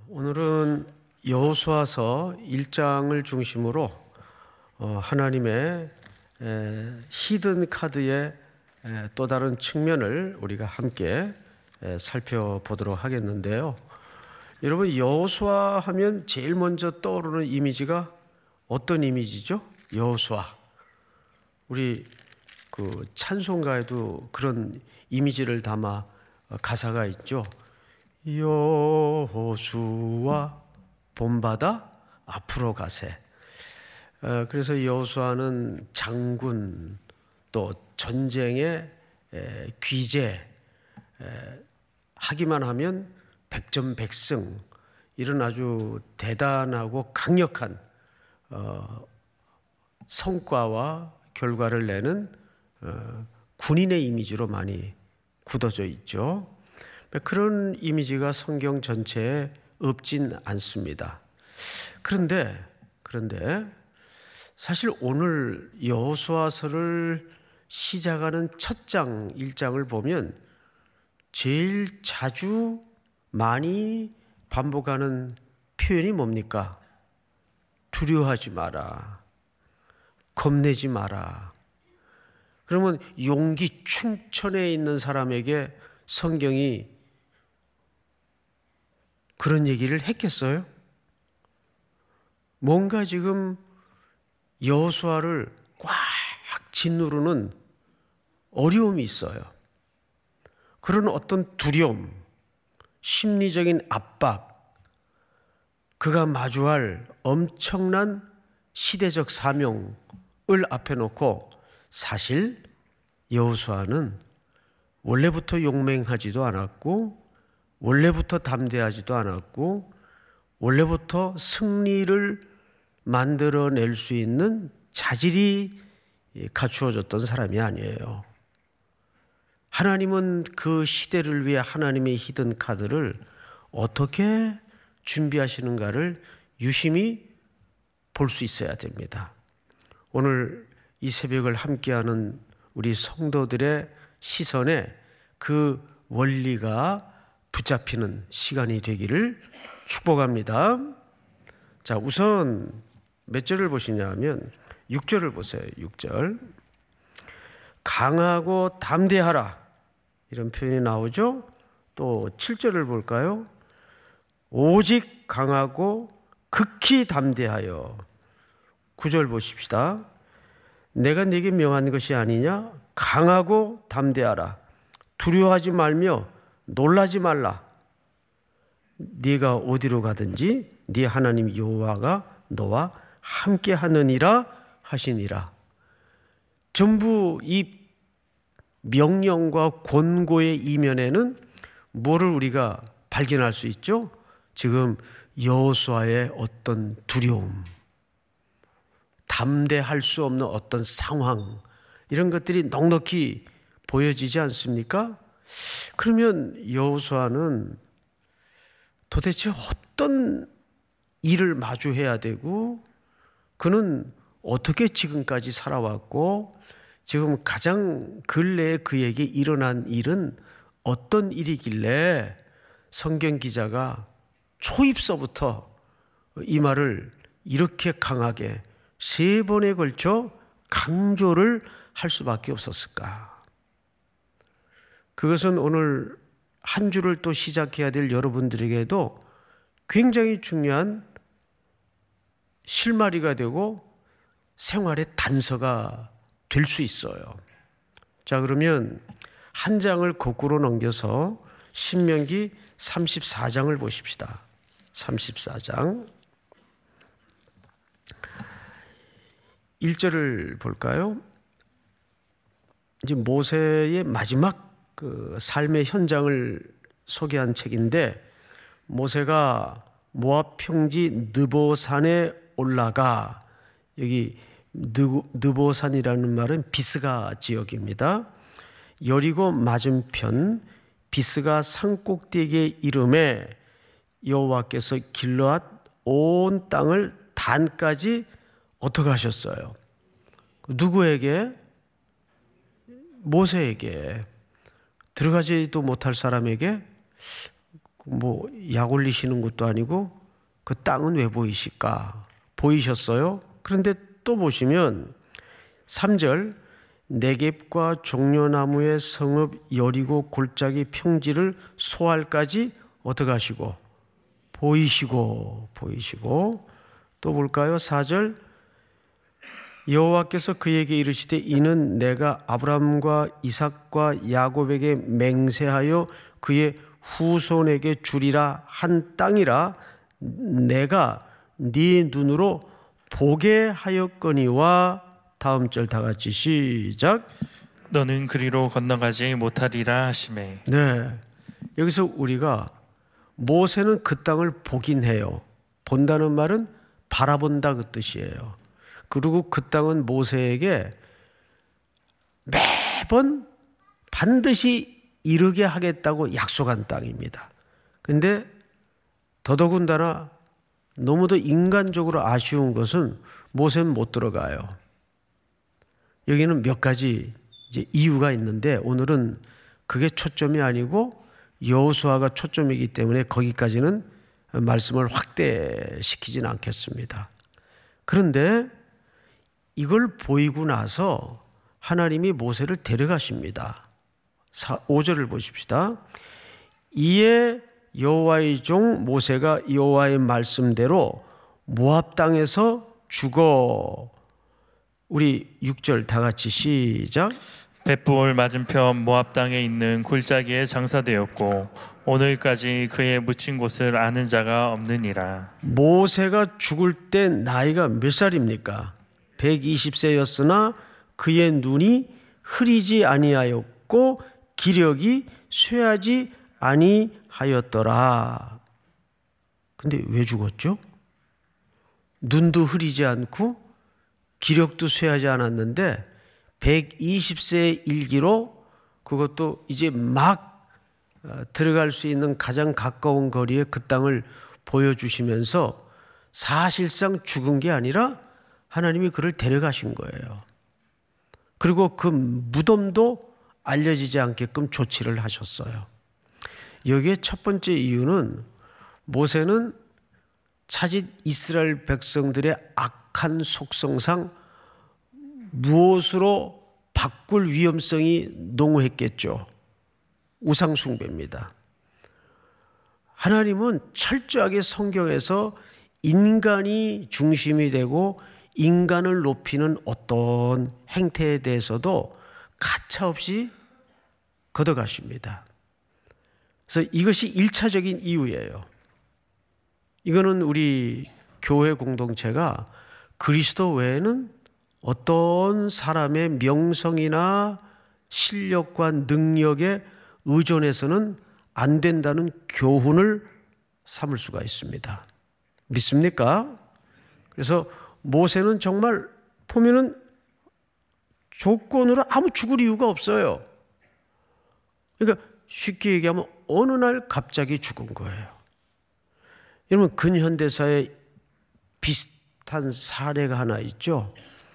오늘은 여호수아서 1장을 중심으로 하나님의 히든 카드의 또 다른 측면을 우리가 함께 살펴보도록 하겠는데요. 여러분, 여호수아 하면 제일 먼저 떠오르는 이미지가 어떤 이미지죠? 여호수아. 우리 그 찬송가에도 그런 이미지를 담아 가사가 있죠. 여호수아 본받아 앞으로 가세. 그래서 여호수아는 장군, 또 전쟁의 귀재, 하기만 하면 백전백승, 이런 아주 대단하고 강력한 성과와 결과를 내는 군인의 이미지로 많이 굳어져 있죠. 그런 이미지가 성경 전체에 없진 않습니다. 그런데 사실 오늘 여호수아서를 시작하는 첫 장 1장을 보면 제일 자주 많이 반복하는 표현이 뭡니까? 두려워하지 마라, 겁내지 마라. 그러면 용기 충천에 있는 사람에게 성경이 그런 얘기를 했겠어요? 뭔가 지금 여호수아를 꽉 짓누르는 어려움이 있어요. 그런 어떤 두려움, 심리적인 압박, 그가 마주할 엄청난 시대적 사명을 앞에 놓고 사실 여호수아는 원래부터 용맹하지도 않았고, 원래부터 담대하지도 않았고, 원래부터 승리를 만들어낼 수 있는 자질이 갖추어졌던 사람이 아니에요. 하나님은 그 시대를 위해 하나님의 히든 카드를 어떻게 준비하시는가를 유심히 볼 수 있어야 됩니다. 오늘 이 새벽을 함께하는 우리 성도들의 시선에 그 원리가 붙잡히는 시간이 되기를 축복합니다. 자, 우선 몇 절을 보시냐 하면 6절을 보세요. 6절. 강하고 담대하라, 이런 표현이 나오죠. 또 7절을 볼까요? 오직 강하고 극히 담대하여. 9절 보십시다. 내가 네게 명한 것이 아니냐? 강하고 담대하라. 두려워하지 말며 놀라지 말라. 네가 어디로 가든지 네 하나님 여호와가 너와 함께 하느니라 하시니라. 전부 이 명령과 권고의 이면에는 뭐를 우리가 발견할 수 있죠? 지금 여호수아의 어떤 두려움, 담대할 수 없는 어떤 상황, 이런 것들이 넉넉히 보여지지 않습니까? 그러면 여호수아는 도대체 어떤 일을 마주해야 되고, 그는 어떻게 지금까지 살아왔고, 지금 가장 근래에 그에게 일어난 일은 어떤 일이길래 성경 기자가 초입서부터 이 말을 이렇게 강하게 3번에 걸쳐 강조를 할 수밖에 없었을까? 그것은 오늘 한 주를 또 시작해야 될 여러분들에게도 굉장히 중요한 실마리가 되고 생활의 단서가 될 수 있어요. 자, 그러면 한 장을 거꾸로 넘겨서 신명기 34장을 보십시다. 34장 1절을 볼까요? 이제 모세의 마지막 그 삶의 현장을 소개한 책인데, 모세가 모압 평지 느보산에 올라가, 여기 느보산이라는 말은 비스가 지역입니다. 여리고 맞은편 비스가 산 꼭대기에 이름에 여호와께서 길르앗 온 땅을 단까지 어떻게 하셨어요? 누구에게? 모세에게. 들어가지도 못할 사람에게 뭐 약 올리시는 것도 아니고 그 땅은 왜 보이실까? 보이셨어요? 그런데 또 보시면 3절 네겝과 종려나무의 성읍 여리고 골짜기 평지를 소알까지 어떻게 하시고 보이시고 또 볼까요? 4절 여호와께서 그에게 이르시되 이는 내가 아브라함과 이삭과 야곱에게 맹세하여 그의 후손에게 주리라 한 땅이라 내가 네 눈으로 보게 하였거니와. 다음 절 다 같이 시작. 너는 그리로 건너가지 못하리라 하시매. 네, 여기서 우리가 모세는 그 땅을 보긴 해요. 본다는 말은 바라본다 그 뜻이에요. 그리고 그 땅은 모세에게 매번 반드시 이르게 하겠다고 약속한 땅입니다. 근데 더더군다나 너무도 인간적으로 아쉬운 것은 모세는 못 들어가요. 여기는 몇 가지 이제 이유가 있는데 오늘은 그게 초점이 아니고 여호수아가 초점이기 때문에 거기까지는 말씀을 확대시키진 않겠습니다. 그런데 이걸 보이고 나서 하나님이 모세를 데려가십니다. 5절을 보십시다. 이에 여호와의 종 모세가 여호와의 말씀대로 모압 땅에서 죽어. 우리 6절 다 같이 시작. 벳부올 맞은편 모압 땅에 있는 골짜기에 장사되었고 오늘까지 그의 묻힌 곳을 아는 자가 없느니라. 모세가 죽을 때 나이가 몇 살입니까? 120세였으나 그의 눈이 흐리지 아니하였고 기력이 쇠하지 아니하였더라. 근데 왜 죽었죠? 눈도 흐리지 않고 기력도 쇠하지 않았는데 120세의 일기로 그것도 이제 막 들어갈 수 있는 가장 가까운 거리에 그 땅을 보여주시면서 사실상 죽은 게 아니라 하나님이 그를 데려가신 거예요. 그리고 그 무덤도 알려지지 않게끔 조치를 하셨어요. 여기에 첫 번째 이유는 모세는 차짓 이스라엘 백성들의 악한 속성상 무엇으로 바꿀 위험성이 농후했겠죠. 우상숭배입니다. 하나님은 철저하게 성경에서 인간이 중심이 되고 인간을 높이는 어떤 행태에 대해서도 가차없이 걷어가십니다. 그래서 이것이 1차적인 이유예요. 이거는 우리 교회 공동체가 그리스도 외에는 어떤 사람의 명성이나 실력과 능력에 의존해서는 안 된다는 교훈을 삼을 수가 있습니다. 믿습니까? 그래서 모세는 정말 보면은 조건으로 아무 죽을 이유가 없어요. 그러니까 쉽게 얘기하면 어느 날 갑자기 죽은 거예요. 여러분 근현대사에 비슷한 사례가 하나 있죠.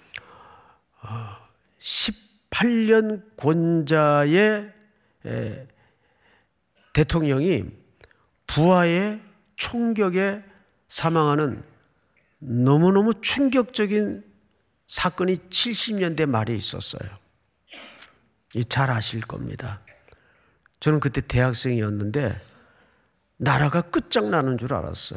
18년 권자의 대통령이 부하의 총격에 사망하는 너무너무 충격적인 사건이 70년대 말에 있었어요. 잘 아실 겁니다. 저는 그때 대학생이었는데 나라가 끝장나는 줄 알았어요.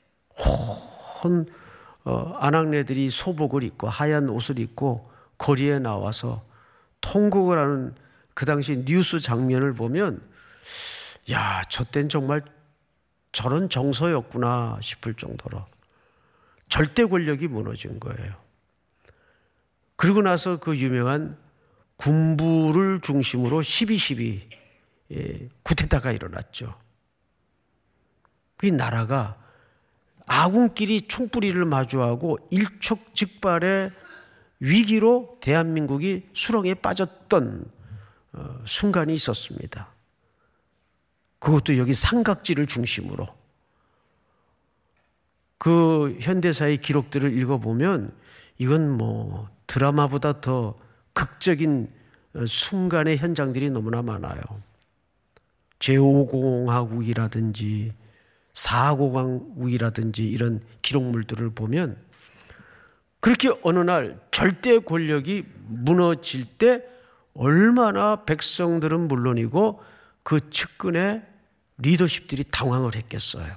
온 아낙네들이 소복을 입고 하얀 옷을 입고 거리에 나와서 통곡을 하는 그 당시 뉴스 장면을 보면 야, 저땐 정말 저런 정서였구나 싶을 정도로 절대 권력이 무너진 거예요. 그리고 나서 그 유명한 군부를 중심으로 12.12 쿠데타가 일어났죠. 이 나라가 아군끼리 총뿌리를 마주하고 일촉즉발의 위기로 대한민국이 수렁에 빠졌던 순간이 있었습니다. 그것도 여기 삼각지를 중심으로. 그 현대사의 기록들을 읽어보면 이건 뭐 드라마보다 더 극적인 순간의 현장들이 너무나 많아요. 제5공화국이라든지 4공화국이라든지 이런 기록물들을 보면 그렇게 어느 날 절대 권력이 무너질 때 얼마나 백성들은 물론이고 그 측근의 리더십들이 당황을 했겠어요.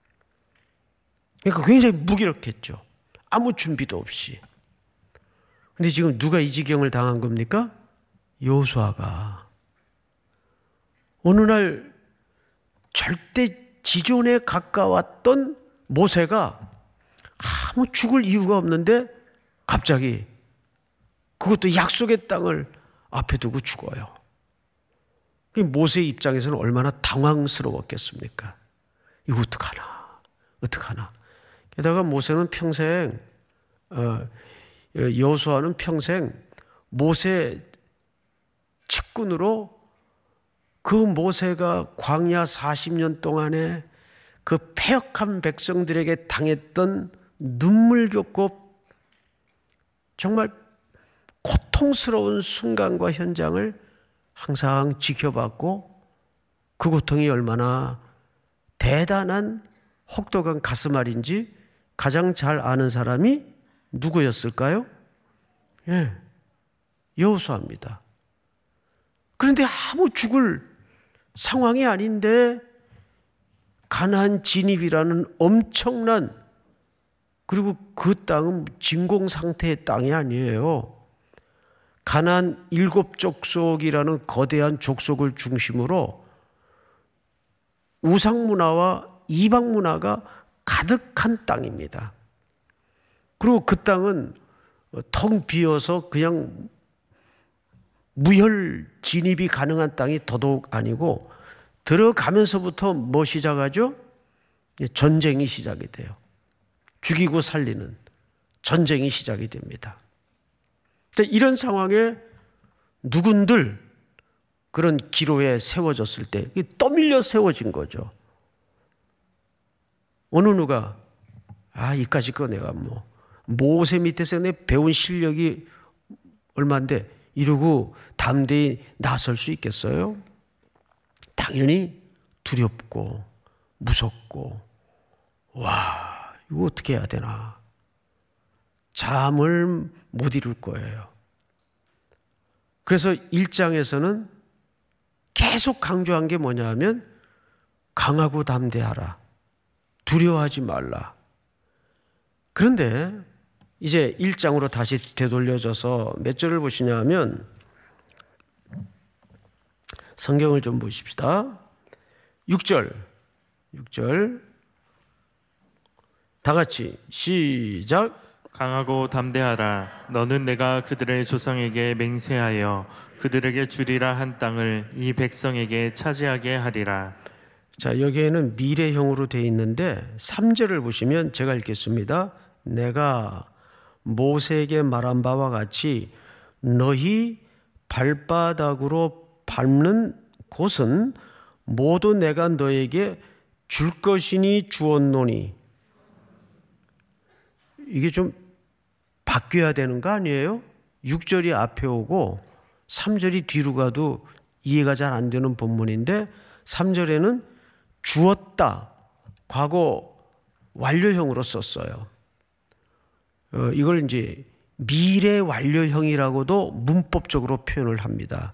그러니까 굉장히 무기력했죠. 아무 준비도 없이. 근데 지금 누가 이 지경을 당한 겁니까? 여호수아가. 어느 날 절대 지존에 가까웠던 모세가 아무 죽을 이유가 없는데 갑자기 그것도 약속의 땅을 앞에 두고 죽어요. 모세의 입장에서는 얼마나 당황스러웠겠습니까? 이거 어떡하나. 게다가 모세는 평생, 여호수아는 평생 모세 측근으로 그 모세가 광야 40년 동안에 그 패역한 백성들에게 당했던 눈물겹고 정말 고통스러운 순간과 현장을 항상 지켜봤고 그 고통이 얼마나 대단한 혹독한 가슴앓이인지 가장 잘 아는 사람이 누구였을까요? 여호수아입니다. 그런데 아무 죽을 상황이 아닌데 가나안 진입이라는 엄청난, 그리고 그 땅은 진공 상태의 땅이 아니에요. 가나안 7족속이라는 거대한 족속을 중심으로 우상 문화와 이방 문화가 가득한 땅입니다. 그리고 그 땅은 텅 비어서 그냥 무혈 진입이 가능한 땅이 더더욱 아니고 들어가면서부터 뭐 시작하죠? 전쟁이 시작이 돼요. 죽이고 살리는 전쟁이 시작이 됩니다. 이런 상황에 누군들 그런 기로에 세워졌을 때 떠밀려 세워진 거죠. 어느 누가 이까짓 거 내가 모세 밑에서 내 배운 실력이 얼마인데 이러고 담대히 나설 수 있겠어요? 당연히 두렵고 무섭고 이거 어떻게 해야 되나, 잠을 못 이룰 거예요. 그래서 1장에서는 계속 강조한 게 뭐냐 하면 강하고 담대하라, 두려워하지 말라. 그런데 이제 1장으로 다시 되돌려져서 몇 절을 보시냐 하면, 성경을 좀 보십시다. 6절 다 같이 시작. 강하고 담대하라. 너는 내가 그들의 조상에게 맹세하여 그들에게 주리라 한 땅을 이 백성에게 차지하게 하리라. 자, 여기에는 미래형으로 되어 있는데 3절을 보시면 제가 읽겠습니다. 내가 모세에게 말한 바와 같이 너희 발바닥으로 밟는 곳은 모두 내가 너에게 줄 것이니 주었노니. 이게 좀 바뀌어야 되는 거 아니에요? 6절이 앞에 오고 3절이 뒤로 가도 이해가 잘 안 되는 본문인데 3절에는 주었다, 과거 완료형으로 썼어요. 이걸 이제 미래 완료형이라고도 문법적으로 표현을 합니다.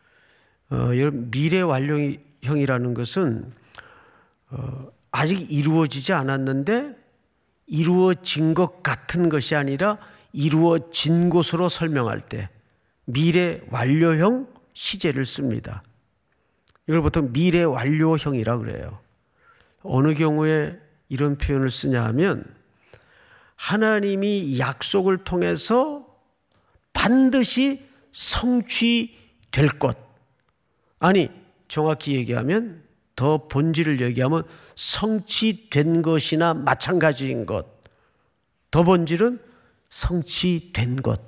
미래 완료형이라는 것은 아직 이루어지지 않았는데 이루어진 것 같은 것이 아니라 이루어진 것으로 설명할 때 미래 완료형 시제를 씁니다. 이걸 보통 미래 완료형이라고 그래요. 어느 경우에 이런 표현을 쓰냐 하면 하나님이 약속을 통해서 반드시 성취될 것, 아니 정확히 얘기하면 더 본질을 얘기하면 성취된 것이나 마찬가지인 것, 더 본질은 성취된 것.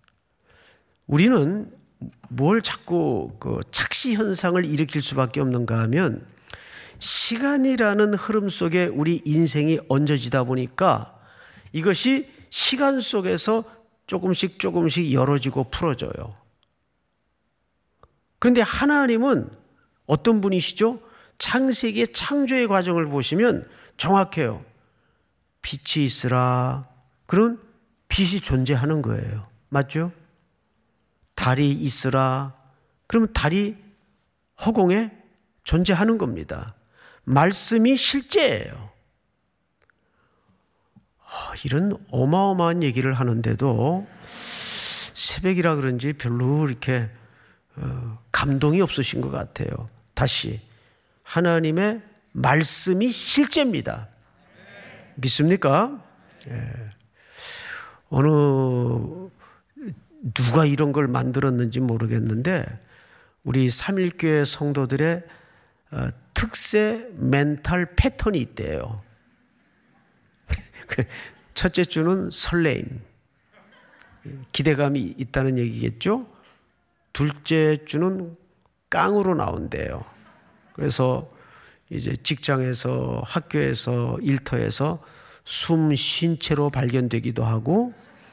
우리는 뭘 자꾸 그 착시 현상을 일으킬 수밖에 없는가 하면 시간이라는 흐름 속에 우리 인생이 얹어지다 보니까 이것이 시간 속에서 조금씩 열어지고 풀어져요. 그런데 하나님은 어떤 분이시죠? 창세기의 창조의 과정을 보시면 정확해요. 빛이 있으라. 그런 빛이 존재하는 거예요. 맞죠? 달이 있으라. 그러면 달이 허공에 존재하는 겁니다. 말씀이 실제예요. 이런 어마어마한 얘기를 하는데도 새벽이라 그런지 별로 이렇게 감동이 없으신 것 같아요. 다시 하나님의 말씀이 실제입니다. 믿습니까? 누가 이런 걸 만들었는지 모르겠는데 우리 삼일교회 성도들의 특세 멘탈 패턴이 있대요. 첫째 주는 설레임, 기대감이 있다는 얘기겠죠. 둘째 주는 깡으로 나온대요. 그래서 이제 직장에서, 학교에서, 일터에서 숨 쉰 채로 발견되기도 하고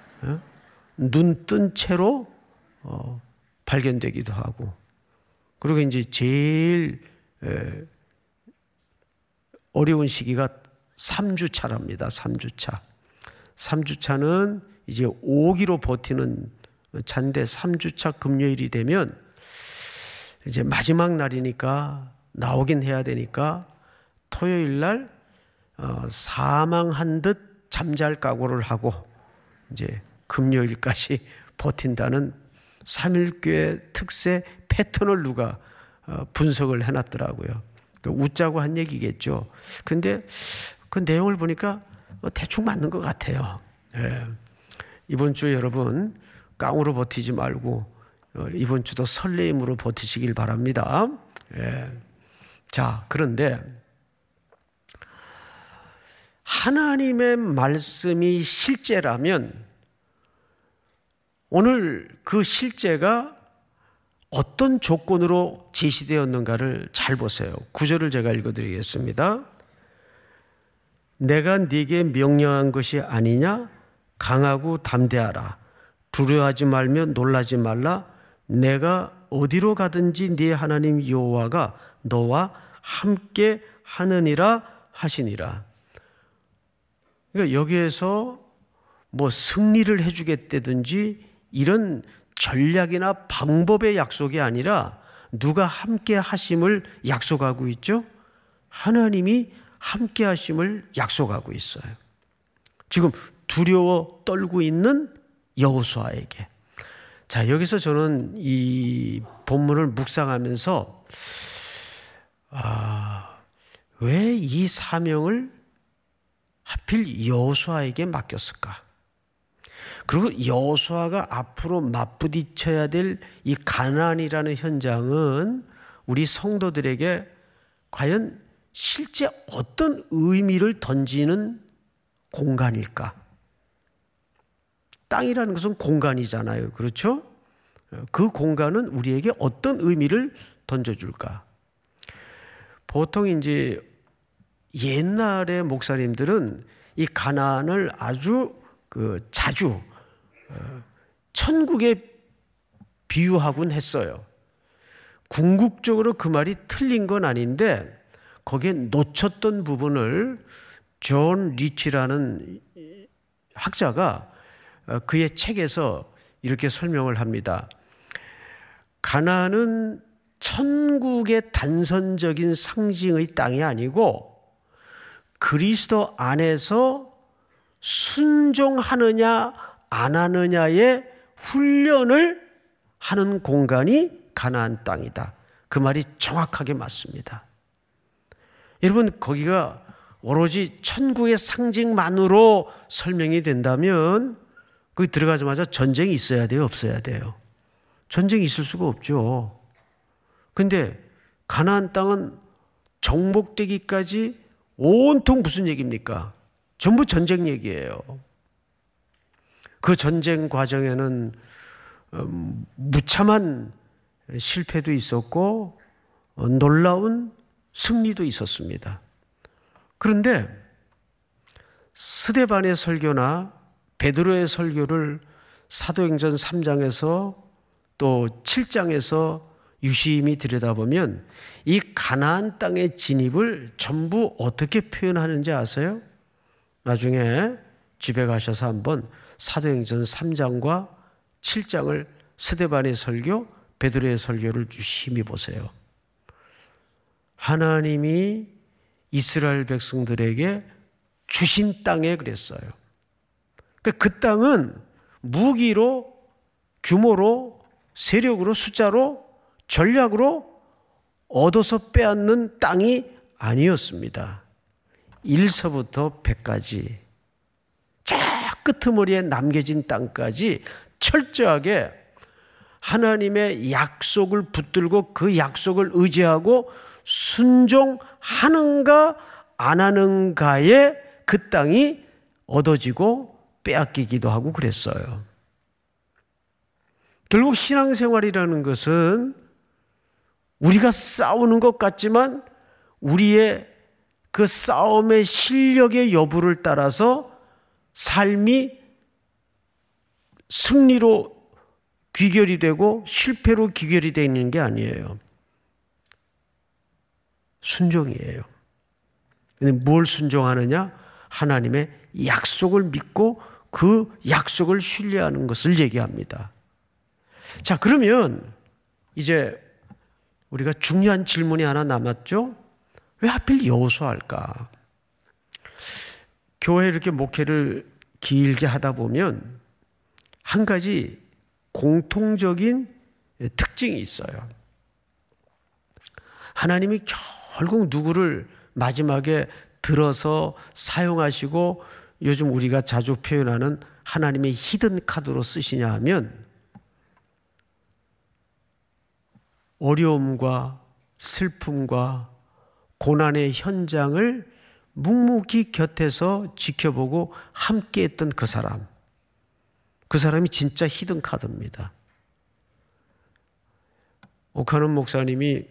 눈 뜬 채로 발견되기도 하고, 그리고 이제 제일 어려운 시기가 3주차랍니다. 3주차. 3주차는 이제 5기로 버티는 차인데 3주차 금요일이 되면 이제 마지막 날이니까 나오긴 해야 되니까 토요일 날 사망한 듯 잠잘 각오를 하고 이제 금요일까지 버틴다는 삼일교회 특세 패턴을 누가 분석을 해놨더라고요. 웃자고 한 얘기겠죠. 근데 그 내용을 보니까 대충 맞는 것 같아요. 예. 이번 주 여러분 깡으로 버티지 말고 이번 주도 설레임으로 버티시길 바랍니다. 예. 자, 그런데 하나님의 말씀이 실제라면 오늘 그 실제가 어떤 조건으로 제시되었는가를 잘 보세요. 9절을 제가 읽어드리겠습니다. 내가 네게 명령한 것이 아니냐? 강하고 담대하라. 두려워하지 말며 놀라지 말라. 내가 어디로 가든지 네 하나님 여호와가 너와 함께 하느니라 하시니라. 그러니까 여기에서 뭐 승리를 해주겠다든지 이런 전략이나 방법의 약속이 아니라 누가 함께 하심을 약속하고 있죠? 하나님이 함께 하심을 약속하고 있어요. 지금 두려워 떨고 있는 여호수아에게. 자, 여기서 저는 이 본문을 묵상하면서 왜 이 사명을 하필 여호수아에게 맡겼을까? 그리고 여호수아가 앞으로 맞부딪혀야 될 이 가나안이라는 현장은 우리 성도들에게 과연 실제 어떤 의미를 던지는 공간일까? 땅이라는 것은 공간이잖아요. 그렇죠? 그 공간은 우리에게 어떤 의미를 던져줄까? 보통 이제 옛날의 목사님들은 이 가나안을 아주 자주 천국에 비유하곤 했어요. 궁극적으로 그 말이 틀린 건 아닌데 거기에 놓쳤던 부분을 존 리치라는 학자가 그의 책에서 이렇게 설명을 합니다. 가나안은 천국의 단선적인 상징의 땅이 아니고 그리스도 안에서 순종하느냐 안 하느냐의 훈련을 하는 공간이 가나안 땅이다. 그 말이 정확하게 맞습니다. 여러분, 거기가 오로지 천국의 상징만으로 설명이 된다면 거기 들어가자마자 전쟁이 있어야 돼요? 없어야 돼요? 전쟁이 있을 수가 없죠. 근데 가나안 땅은 정복되기까지 온통 무슨 얘기입니까? 전부 전쟁 얘기예요. 그 전쟁 과정에는 무참한 실패도 있었고 놀라운 승리도 있었습니다. 그런데 스데반의 설교나 베드로의 설교를 사도행전 3장에서 또 7장에서 유심히 들여다보면 이 가나안 땅의 진입을 전부 어떻게 표현하는지 아세요? 나중에 집에 가셔서 한번 사도행전 3장과 7장을 스데반의 설교, 베드로의 설교를 유심히 보세요. 하나님이 이스라엘 백성들에게 주신 땅에 그랬어요. 그 땅은 무기로, 규모로, 세력으로, 숫자로, 전략으로 얻어서 빼앗는 땅이 아니었습니다. 1서부터 100까지 저 끄트머리에 남겨진 땅까지 철저하게 하나님의 약속을 붙들고 그 약속을 의지하고 순종하는가 안 하는가에 그 땅이 얻어지고 빼앗기기도 하고 그랬어요. 결국 신앙생활이라는 것은 우리가 싸우는 것 같지만 우리의 그 싸움의 실력의 여부를 따라서 삶이 승리로 귀결이 되고 실패로 귀결이 되는 게 아니에요. 순종이에요. 뭘 순종하느냐? 하나님의 약속을 믿고 그 약속을 신뢰하는 것을 얘기합니다. 자, 그러면 이제 우리가 중요한 질문이 하나 남았죠? 왜 하필 여호수아일까? 교회 이렇게 목회를 길게 하다 보면 한 가지 공통적인 특징이 있어요. 하나님이 결국 누구를 마지막에 들어서 사용하시고 요즘 우리가 자주 표현하는 하나님의 히든 카드로 쓰시냐 하면 어려움과 슬픔과 고난의 현장을 묵묵히 곁에서 지켜보고 함께했던 그 사람이 진짜 히든 카드입니다. 오카논 목사님이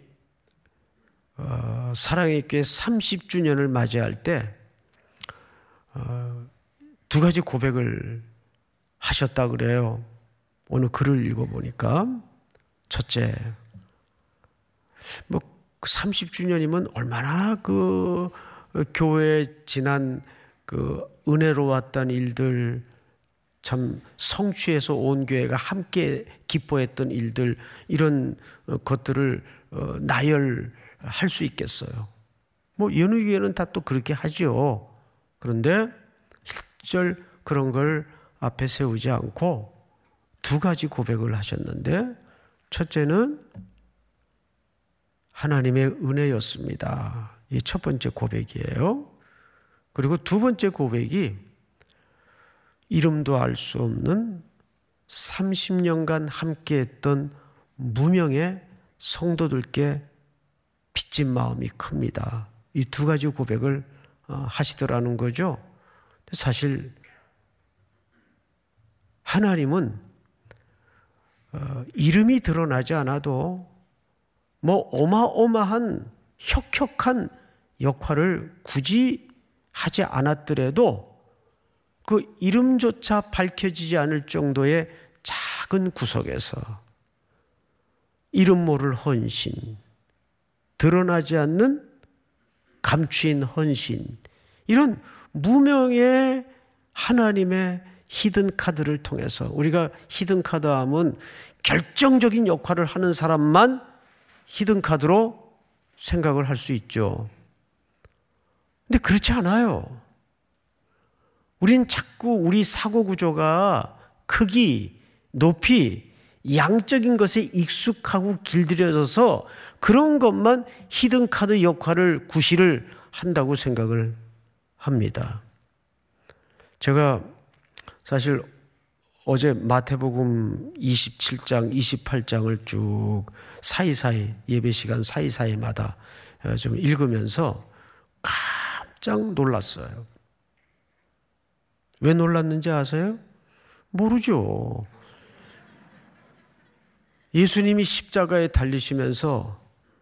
사랑의 교회 30주년을 맞이할 때 두 가지 고백을 하셨다 그래요. 오늘 글을 읽어보니까 첫째, 30주년이면 얼마나 그 교회에 지난 그 은혜로웠던 일들, 참 성취해서 온 교회가 함께 기뻐했던 일들, 이런 것들을 나열할 수 있겠어요. 여느 교회는 다 또 그렇게 하죠. 그런데 실절 그런 걸 앞에 세우지 않고 두 가지 고백을 하셨는데, 첫째는 하나님의 은혜였습니다. 이 첫 번째 고백이에요. 그리고 두 번째 고백이 이름도 알 수 없는 30년간 함께했던 무명의 성도들께 빚진 마음이 큽니다. 이 두 가지 고백을 하시더라는 거죠. 사실 하나님은 이름이 드러나지 않아도 어마어마한 혁혁한 역할을 굳이 하지 않았더라도 그 이름조차 밝혀지지 않을 정도의 작은 구석에서 이름 모를 헌신, 드러나지 않는 감추인 헌신, 이런 무명의 하나님의 히든 카드를 통해서, 우리가 히든 카드 하면 결정적인 역할을 하는 사람만 히든 카드로 생각을 할 수 있죠. 근데 그렇지 않아요. 우린 자꾸 우리 사고 구조가 크기, 높이, 양적인 것에 익숙하고 길들여져서 그런 것만 히든 카드 역할을 구실을 한다고 생각을 합니다. 제가 사실 어제 마태복음 27장, 28장을 쭉 사이사이, 예배 시간 사이사이마다 좀 읽으면서 깜짝 놀랐어요. 왜 놀랐는지 아세요? 모르죠. 예수님이 십자가에 달리시면서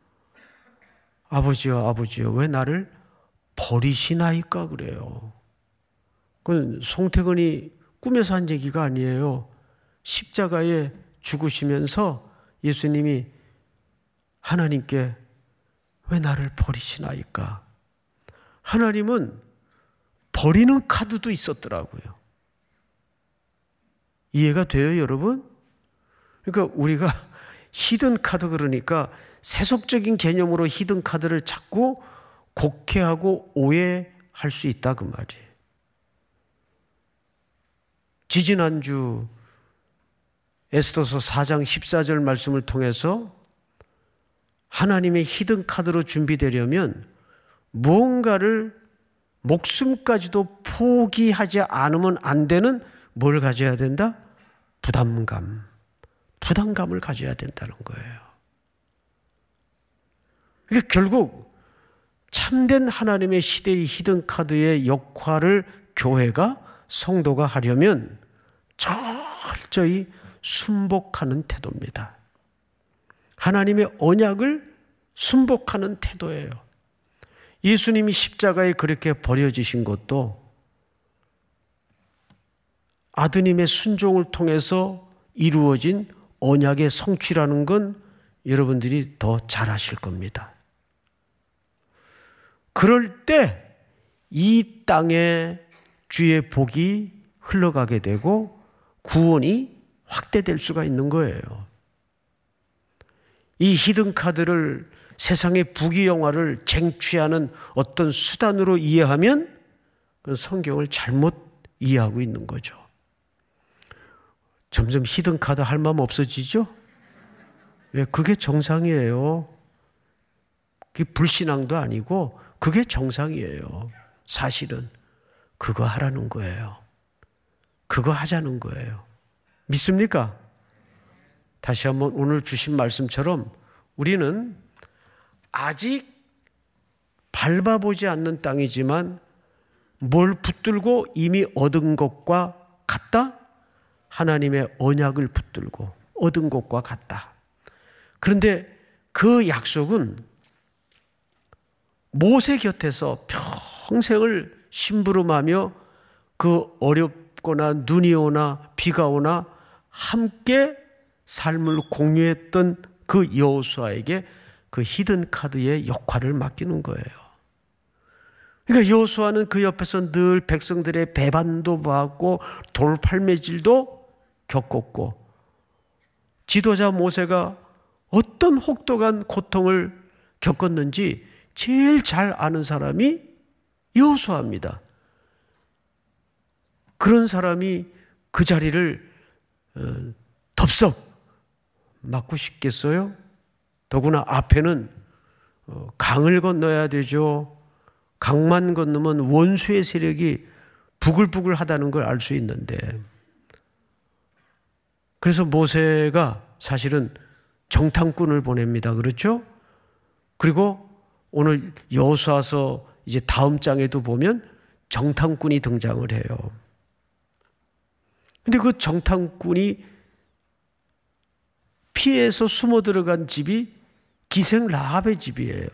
아버지여, 왜 나를 버리시나이까 그래요. 그건 송태근이 꿈에서 한 얘기가 아니에요. 십자가에 죽으시면서 예수님이 하나님께 왜 나를 버리시나이까? 하나님은 버리는 카드도 있었더라고요. 이해가 돼요, 여러분? 그러니까 우리가 히든 카드, 그러니까 세속적인 개념으로 히든 카드를 자꾸 곡해하고 오해할 수 있다 그 말이에요. 지지난주 에스더서 4장 14절 말씀을 통해서 하나님의 히든 카드로 준비되려면 무언가를 목숨까지도 포기하지 않으면 안 되는 뭘 가져야 된다? 부담감을 가져야 된다는 거예요. 그러니까 결국 참된 하나님의 시대의 히든 카드의 역할을 교회가, 성도가 하려면 철저히 순복하는 태도입니다. 하나님의 언약을 순복하는 태도예요. 예수님이 십자가에 그렇게 버려지신 것도 아드님의 순종을 통해서 이루어진 언약의 성취라는 건 여러분들이 더 잘 아실 겁니다. 그럴 때 이 땅에 주의 복이 흘러가게 되고 구원이 확대될 수가 있는 거예요. 이 히든 카드를 세상의 부귀영화를 쟁취하는 어떤 수단으로 이해하면 그 성경을 잘못 이해하고 있는 거죠. 점점 히든 카드 할 마음 없어지죠? 왜? 그게 정상이에요. 그게 불신앙도 아니고 그게 정상이에요. 사실은 그거 하라는 거예요. 그거 하자는 거예요. 믿습니까? 다시 한번 오늘 주신 말씀처럼 우리는 아직 밟아보지 않는 땅이지만 뭘 붙들고 이미 얻은 것과 같다? 하나님의 언약을 붙들고 얻은 것과 같다. 그런데 그 약속은 모세 곁에서 평생을 심부름하며 그 어렵거나 눈이 오나 비가 오나 함께 삶을 공유했던 그 여호수아에게 그 히든 카드의 역할을 맡기는 거예요. 그러니까 여호수아는 그 옆에서 늘 백성들의 배반도 받고 돌팔매질도 겪었고, 지도자 모세가 어떤 혹독한 고통을 겪었는지 제일 잘 아는 사람이 여호수아입니다. 그런 사람이 그 자리를 덥석 맡고 싶겠어요? 더구나 앞에는 강을 건너야 되죠. 강만 건너면 원수의 세력이 부글부글하다는 걸 알 수 있는데, 그래서 모세가 사실은 정탐꾼을 보냅니다. 그렇죠? 그리고 오늘 여호수아서 이제 다음 장에도 보면 정탐꾼이 등장을 해요. 근데 그 정탐꾼이 피해서 숨어 들어간 집이 기생 라합의 집이에요.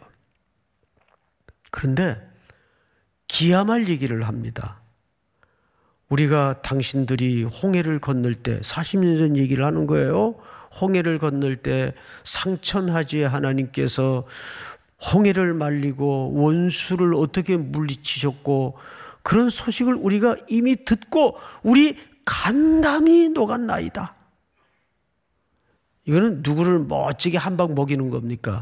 그런데 기야말 얘기를 합니다. 우리가 당신들이 홍해를 건널 때, 40년 전 얘기를 하는 거예요. 홍해를 건널 때 상천하지에 하나님께서 홍해를 말리고 원수를 어떻게 물리치셨고, 그런 소식을 우리가 이미 듣고 우리 간담이 녹았나이다. 이거는 누구를 멋지게 한 방 먹이는 겁니까?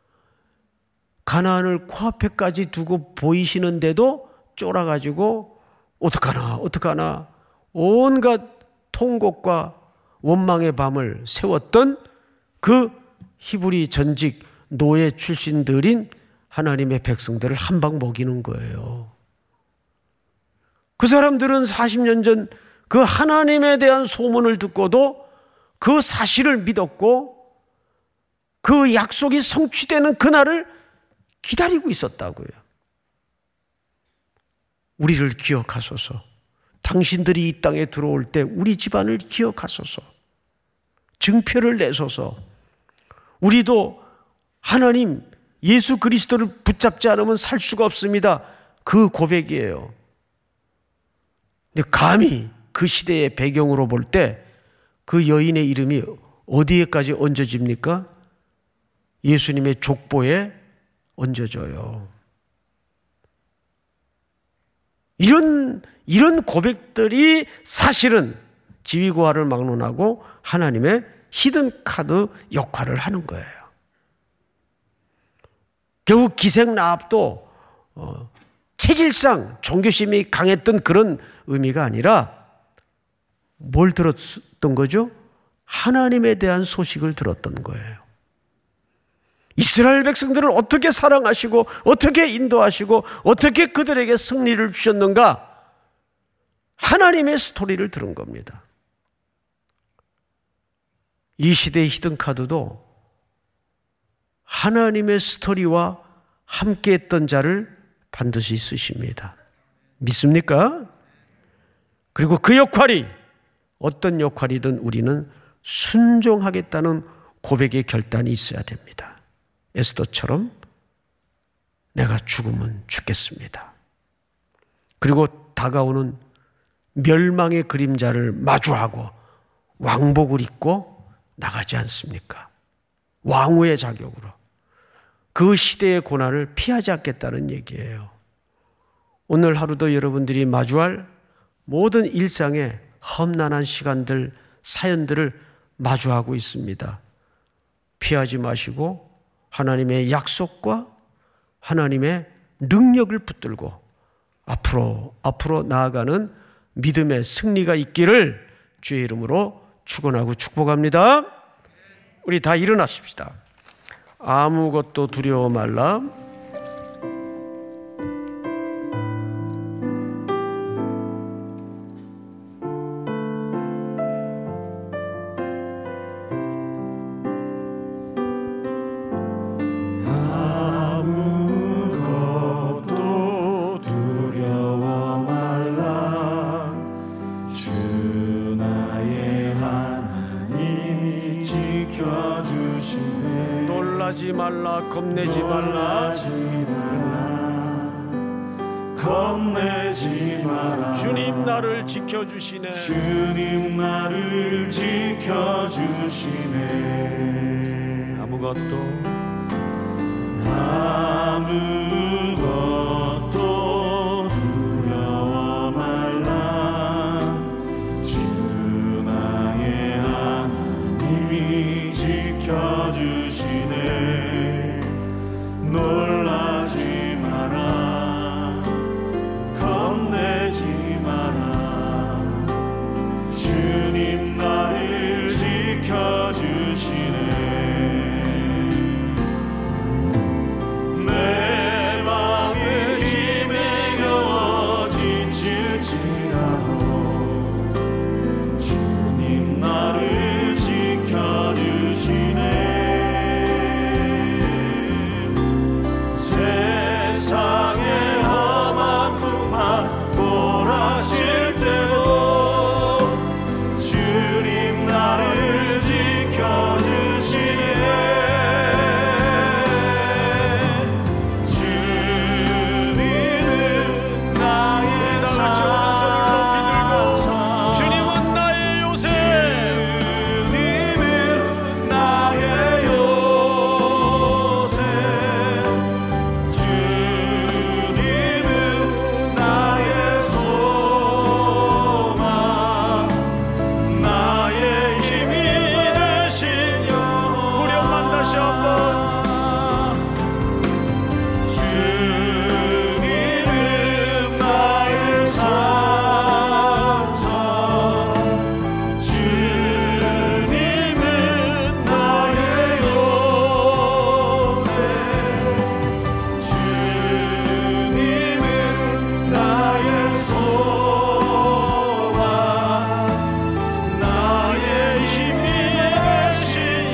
가나안을 코앞에까지 두고 보이시는데도 쫄아가지고 어떡하나 온갖 통곡과 원망의 밤을 세웠던 그 히브리 전직 노예 출신들인 하나님의 백성들을 한 방 먹이는 거예요. 그 사람들은 40년 전 그 하나님에 대한 소문을 듣고도 그 사실을 믿었고 그 약속이 성취되는 그날을 기다리고 있었다고요. 우리를 기억하소서. 당신들이 이 땅에 들어올 때 우리 집안을 기억하소서. 증표를 내소서. 우리도 하나님 예수 그리스도를 붙잡지 않으면 살 수가 없습니다. 그 고백이에요. 근데 감히 그 시대의 배경으로 볼 때 그 여인의 이름이 어디에까지 얹어집니까? 예수님의 족보에 얹어줘요. 이런 고백들이 사실은 지위고하를 막론하고 하나님의 히든카드 역할을 하는 거예요. 결국 기생라합도 체질상 종교심이 강했던 그런 의미가 아니라 뭘 들었던 거죠? 하나님에 대한 소식을 들었던 거예요. 이스라엘 백성들을 어떻게 사랑하시고 어떻게 인도하시고 어떻게 그들에게 승리를 주셨는가? 하나님의 스토리를 들은 겁니다. 이 시대의 히든카드도 하나님의 스토리와 함께했던 자를 반드시 쓰십니다. 믿습니까? 그리고 그 역할이 어떤 역할이든 우리는 순종하겠다는 고백의 결단이 있어야 됩니다. 에스더처럼 내가 죽으면 죽겠습니다. 그리고 다가오는 멸망의 그림자를 마주하고 왕복을 입고 나가지 않습니까? 왕후의 자격으로. 그 시대의 고난을 피하지 않겠다는 얘기예요. 오늘 하루도 여러분들이 마주할 모든 일상의 험난한 시간들, 사연들을 마주하고 있습니다. 피하지 마시고 하나님의 약속과 하나님의 능력을 붙들고 앞으로 나아가는 믿음의 승리가 있기를 주의 이름으로 축원하고 축복합니다. 우리 다 일어나십시다. 아무것도 두려워 말라. 겁내지 말라. 겁내지 마라. 주님 나를 지켜주시네. 주님 나를 지켜주시네. 아무것도 두려워 말라. 주 나의 하나님이 지켜주시네. 놀라지 마라. 겁내지 마라. 주님 나를 지켜주시네. 내 맘의 힘에 겨워 지칠지라도 주님 나를 지켜주시네. 세상의 험한 풍파 몰아칠 때도 주님 나를 지켜주시네. 주님은 나의 산, 주님은 나의 요새. 주님은 나의 요새. 주님은 나의 소망, 나의 힘이 되신 영원. 후렴만 다시 한번. 주님은 나의 산성, 주님은 나의 요새. 주님은 나의 소망, 나의 힘이 되신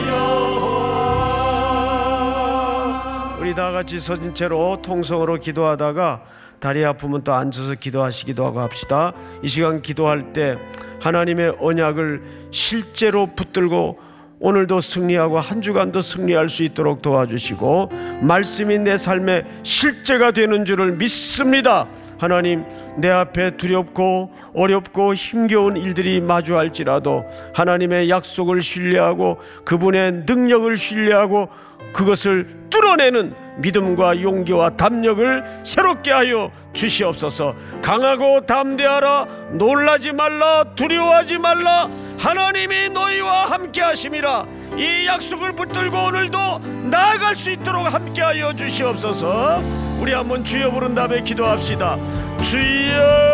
영원. 우리 다 같이 서진 채로 통성으로 기도하다가 다리 아프면 또 앉아서 기도하시기도 하고 합시다. 이 시간 기도할 때 하나님의 언약을 실제로 붙들고 오늘도 승리하고 한 주간도 승리할 수 있도록 도와주시고 말씀이 내 삶의 실제가 되는 줄을 믿습니다 하나님, 내 앞에 두렵고 어렵고 힘겨운 일들이 마주할지라도 하나님의 약속을 신뢰하고 그분의 능력을 신뢰하고 그것을 뚫어내는 믿음과 용기와 담력을 새롭게 하여 주시옵소서. 강하고 담대하라. 놀라지 말라. 두려워하지 말라. 하나님이 너희와 함께 하심이라. 이 약속을 붙들고 오늘도 나아갈 수 있도록 함께 하여 주시옵소서. 우리 한번 주여 부른 다음에 기도합시다. 주여.